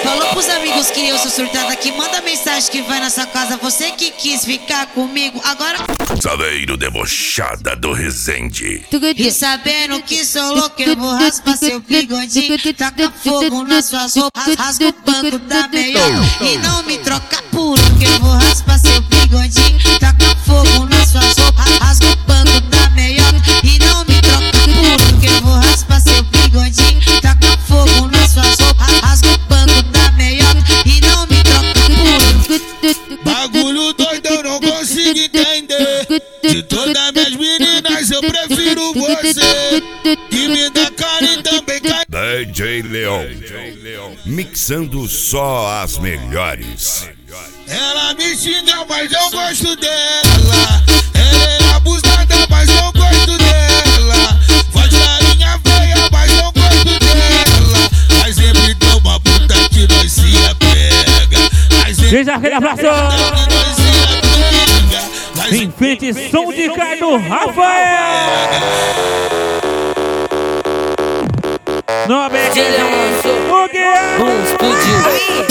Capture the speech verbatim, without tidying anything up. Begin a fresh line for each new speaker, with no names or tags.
Falou pros amigos que eu sou surtada aqui. Manda mensagem que vai na sua casa. Você que quis ficar comigo, agora...
Saveiro debochada do Resende.
E sabendo que sou louco, eu vou raspar seu bigodinho. Taca fogo nas suas roupas, rasga o banco da melhor. E não me troca por um, que eu vou raspar seu bigodinho. Taca fogo nas suas roupas, rasga o banco da melhor. E não me troca por um, que eu vou raspar seu bigodinho. Taca fogo nas suas roupas, rasga o banco da melhor. E não me troca por um.
Bagulho doido, eu não consigo entender. De todas minhas meninas eu prefiro você, que me dá carinho também cai.
D J Leon, mixando só as melhores.
Ela me xinga, mas eu gosto dela. Ela é abusada, mas eu gosto dela. Faz carinha feia, mas eu gosto dela. Mas sempre tem uma puta que nós se apega.
Veja aquele abraço. Enfeite som de Cardo Rafael. Nome é
Leonzo,
o que é?
explodiu.